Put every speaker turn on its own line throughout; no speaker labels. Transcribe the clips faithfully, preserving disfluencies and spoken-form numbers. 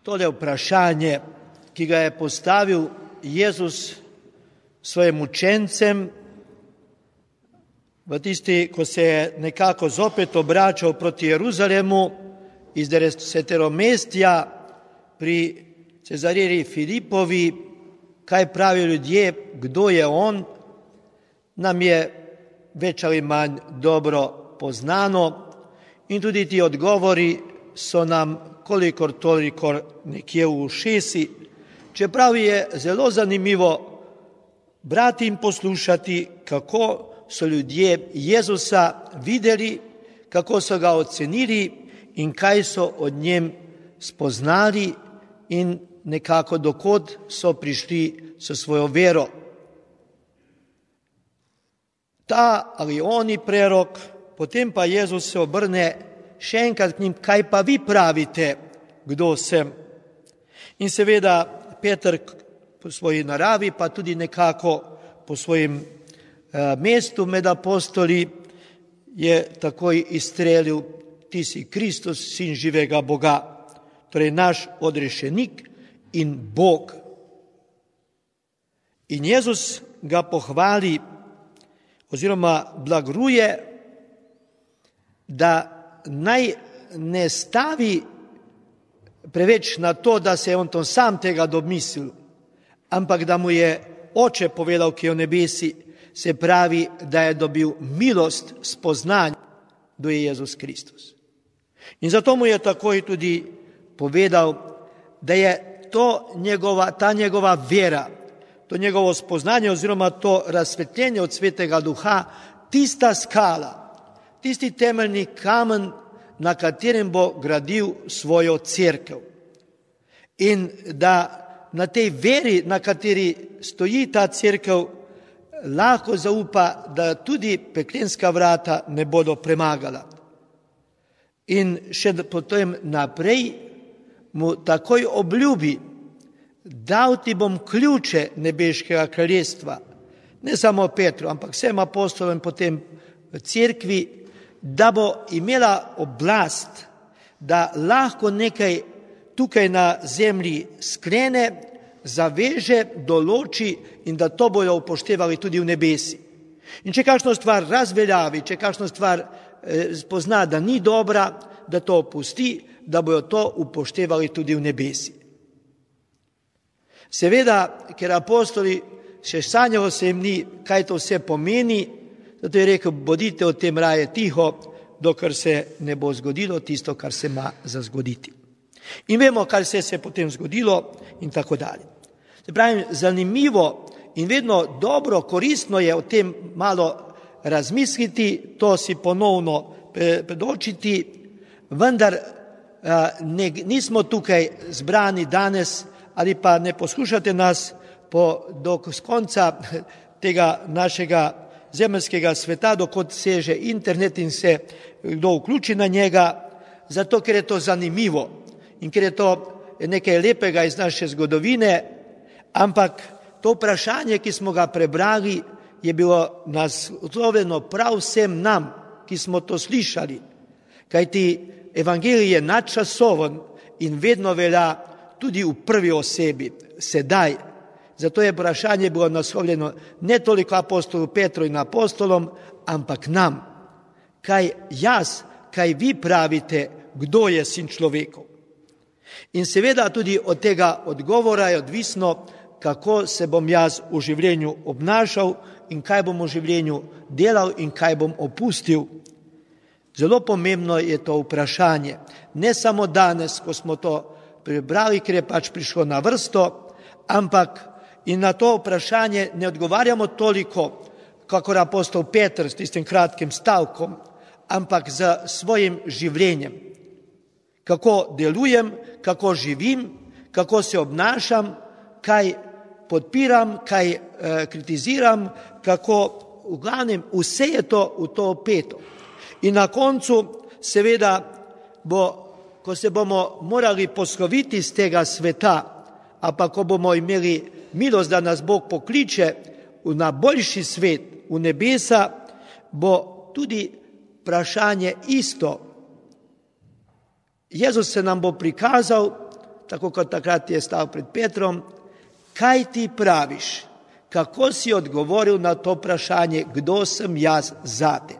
tole vprašanje, ki ga je postavil Jezus svojim učencem, v tisti, ko se je nekako zopet obračal proti Jeruzalemu iz deseteromestja pri Cezariji Filipovi, kaj pravijo ljudje, kdo je on, nam je več ali manj dobro poznano in tudi ti odgovori so nam kolikor toliko nekje v ušesi, čeprav je zelo zanimivo brati in poslušati, kako so ljudje Jezusa videli, kako so ga ocenili in kaj so od njem spoznali in nekako dokod so prišli s svojo vero. Ta ali oni prerok, potem pa Jezus se obrne še enkrat k njim, kaj pa vi pravite, kdo sem? In seveda Peter po svoji naravi, pa tudi nekako po svojem eh, mestu med apostoli, je takoj izstrelil, ti si Kristus, sin živega Boga, torej naš odrešenik in Bog. In Jezus ga pohvali oziroma blagruje, da naj ne stavi preveč na to, da se je on to sam tega domislil, ampak da mu je Oče povedal, ki je v nebesi, se pravi, da je dobil milost spoznanja, kdo je Jezus Kristus. In zato mu je takoj tudi povedal, da je to njegova, ta njegova vera, to njegovo spoznanje oziroma to razsvetljenje od Svetega Duha, tista skala, tisti temeljni kamen, na katerem bo gradil svojo cerkev. In da na tej veri, na kateri stoji ta cerkev, lahko zaupa, da tudi peklenska vrata ne bodo premagala. In še potem naprej mu takoj obljubi, dal ti bom ključe nebeškega kraljestva, ne samo Petru, ampak vsem apostolom potem v cerkvi, da bo imela oblast, da lahko nekaj tukaj na zemlji sklene, zaveže, določi in da to bojo upoštevali tudi v nebesi. In če kakšno stvar razveljavi, če kakšno stvar eh, spozna, da ni dobra, da to opusti, da bojo to upoštevali tudi v nebesi. Seveda, ker apostoli še sanjalo se jim ni, kaj to vse pomeni, zato je rekel, bodite o tem raje tiho, dokler se ne bo zgodilo tisto, kar se ima za zgoditi. In vemo, kar se je potem zgodilo in tako dalje. Se pravi, zanimivo in vedno dobro, koristno je o tem malo razmisliti, to si ponovno predočiti, vendar ne, nismo tukaj zbrani danes ali pa ne poslušate nas po, do konca tega našega zemeljskega sveta, dokot seže internet in se kdo vključi na njega, zato ker je to zanimivo in ker je to nekaj lepega iz naše zgodovine, ampak to vprašanje, ki smo ga prebrali, je bilo naslovljeno prav vsem nam, ki smo to slišali, kajti evangelij je nadčasoven in vedno velja tudi v prvi osebi, sedaj. Zato je vprašanje bilo naslovljeno ne toliko apostolu Petru in apostolom, ampak nam. Kaj jaz, kaj vi pravite, kdo je sin človekov? In seveda tudi od tega odgovora je odvisno, kako se bom jaz v življenju obnašal in kaj bom v življenju delal in kaj bom opustil. Zelo pomembno je to vprašanje. Ne samo danes, ko smo to prebrali, ker je pač prišlo na vrsto, ampak in na to vprašanje ne odgovarjamo toliko, kakor apostol Peter s tistim kratkim stavkom, ampak z svojim življenjem. Kako delujem, kako živim, kako se obnašam, kaj podpiram, kaj eh, kritiziram, kako v glavnem vse je to v to opeto. In na koncu seveda bo, ko se bomo morali posloviti iz tega sveta, a pa ko bomo imeli milost, da nas Bog pokliče na boljši svet, v nebesa, bo tudi vprašanje isto. Jezus se nam bo prikazal, tako kot takrat je stal pred Petrom, kaj ti praviš? Kako si odgovoril na to vprašanje, kdo sem jaz zate?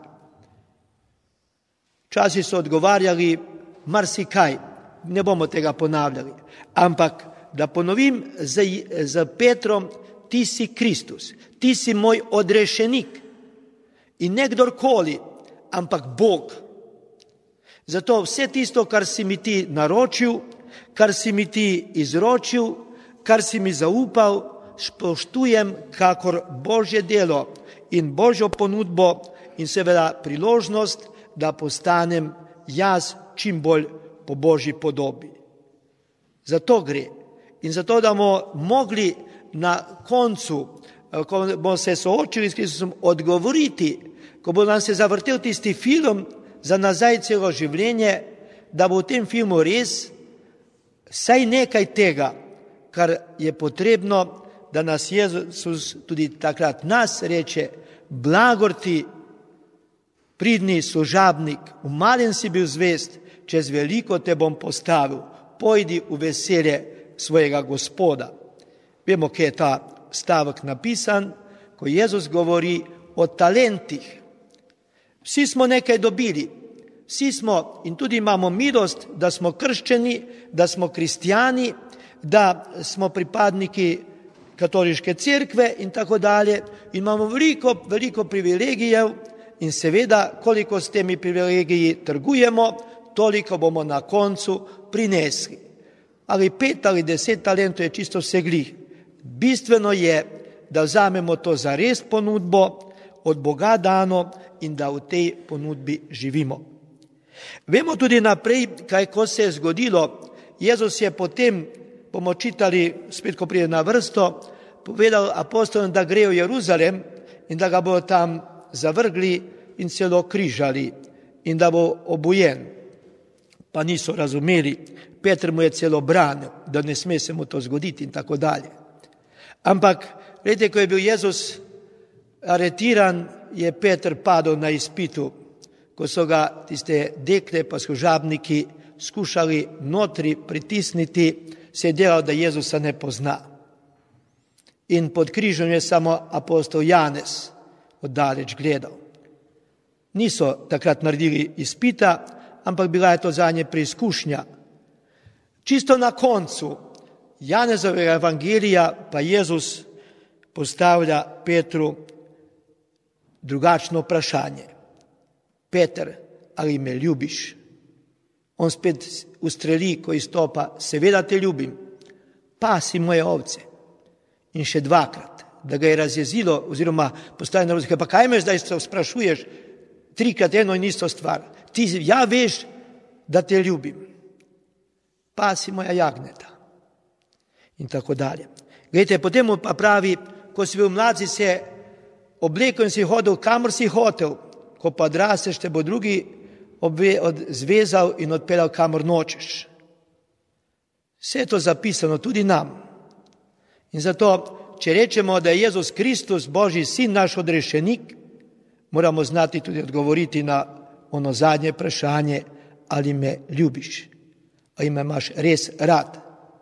Včasih so odgovarjali marsikaj, ne bomo tega ponavljali, ampak da ponovim z, z Petrom, ti si Kristus, ti si moj odrešenik in ne kdorkoli, ampak Bog. Zato vse tisto, kar si mi ti naročil, kar si mi ti izročil, kar si mi zaupal, spoštujem kakor Božje delo in Božjo ponudbo in seveda priložnost, da postanem jaz čim bolj po Božji podobi. Zato gre. In zato, da bomo mogli na koncu, ko bomo se soočili s Kristusom, odgovoriti, ko bo nam se zavrtel tisti film za nazaj celo življenje, da bo v tem filmu res vsaj nekaj tega, kar je potrebno, da nas Jezus tudi takrat nas reče, blagor ti, pridni služabnik, v malem si bil zvest, čez veliko te bom postavil, pojdi v veselje svojega Gospoda. Vemo, kje je ta stavek napisan, ko Jezus govori o talentih. Vsi smo nekaj dobili, vsi smo in tudi imamo milost, da smo krščeni, da smo kristijani, da smo pripadniki katoliške cerkve in tako dalje. Imamo veliko, veliko privilegijev in seveda, koliko s temi privilegiji trgujemo, toliko bomo na koncu prinesli. Ali pet ali deset talentov je čisto vseglih. Bistveno je, da vzamemo to za res ponudbo, od Boga dano in da v tej ponudbi živimo. Vemo tudi naprej, kaj ko se je zgodilo. Jezus je potem, bomo čitali, spet ko pride na vrsto, povedal apostolom, da grejo v Jeruzalem in da ga bodo tam zavrgli in celo križali in da bo obujen. Pa niso razumeli. Peter mu je celo branil, da ne sme se mu to zgoditi in tako dalje. Ampak, gledajte, ko je bil Jezus aretiran, je Peter padel na izpitu, ko so ga tiste dekle pa služabniki skušali notri pritisniti, se je delal, da Jezusa ne pozna. In pod križem je samo apostol Janez oddaleč gledal. Niso takrat naredili izpita, ampak bila je to zanje preizkušnja. Čisto na koncu Janezovega evangelija pa Jezus postavlja Petru drugačno vprašanje. Peter, ali me ljubiš? On spet ustreli, ko izstopa, seveda te ljubim, pasi moje ovce. In še dvakrat, da ga je razjezilo, oziroma postavljeno na vzke, pa kaj me zdaj sprašuješ, trikrat eno in isto stvar. Ti ja veš, da te ljubim. Pasi moja jagnjeta. In tako dalje. Glejte, potem pa pravi, ko si bil mlad, si se oblekel in si hodil, kamor si hotel, ko pa odrasteš, te bo drugi zvezal in odpeljal, kamor nočeš. Vse je to zapisano tudi nam. In zato, če rečemo, da je Jezus Kristus, Božji sin, naš odrešenik, moramo znati tudi odgovoriti na ono zadnje vprašanje, ali me ljubiš, ali me imaš res rad.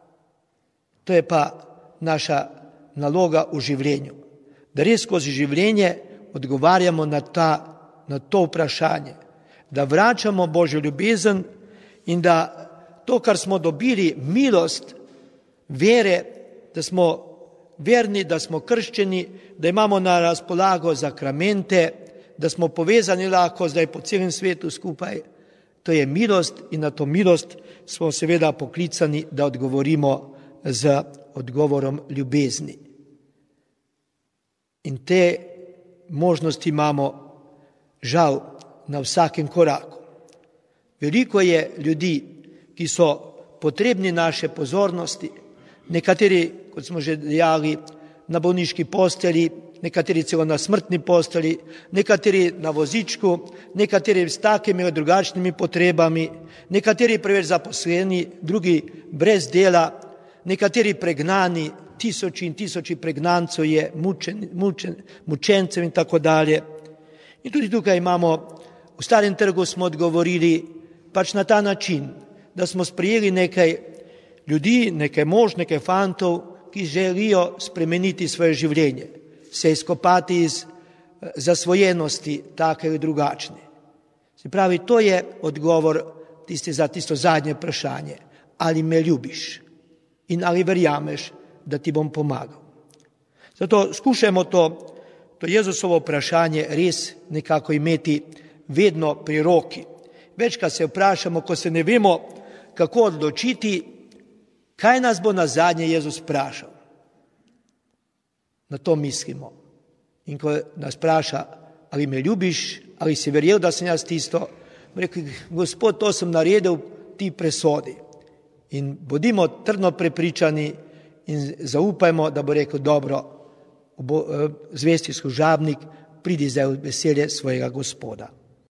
To je pa naša naloga v življenju. Da res skozi življenje odgovarjamo na, ta, na to vprašanje. Da vračamo Božjo ljubezen in da to, kar smo dobili, milost vere, da smo verni, da smo krščeni, da imamo na razpolago zakramente, da smo povezani lahko zdaj po celem svetu skupaj. To je milost in na to milost smo seveda poklicani, da odgovorimo z odgovorom ljubezni. In te možnosti imamo žal na vsakem koraku. Veliko je ljudi, ki so potrebni naše pozornosti, nekateri, kot smo že dejali, na bolniški posteli, nekateri celo na smrtni posteli, nekateri na vozičku, nekateri s takimi ali drugačnimi potrebami, nekateri preveč zaposleni, drugi brez dela, nekateri pregnani, tisoči in tisoči pregnancev je, mučen, mučen, mučencev in tako dalje. In tudi tukaj imamo, v Starem trgu smo odgovorili pač na ta način, da smo sprejeli nekaj ljudi, nekaj mož, nekaj fantov, ki želijo spremeniti svoje življenje, se izkopati iz zasvojenosti, take ali drugačne. Se pravi, to je odgovor tisti za tisto zadnje vprašanje. Ali me ljubiš in ali verjameš, da ti bom pomagal. Zato skušajmo to, to Jezusovo vprašanje res nekako imeti vedno pri roki. Večkrat se vprašamo, ko se ne vemo, kako odločiti, kaj nas bo nazadnje Jezus vprašal. Na to mislimo. In ko nas vpraša, ali me ljubiš, ali si verjel, da sem jaz tisto, rekel, Gospod, to sem naredil, ti presodi. In bodimo trdno prepričani in zaupajmo, da bo rekel, dobro, zvesti služabnik, pridi zdaj v veselje svojega Gospoda.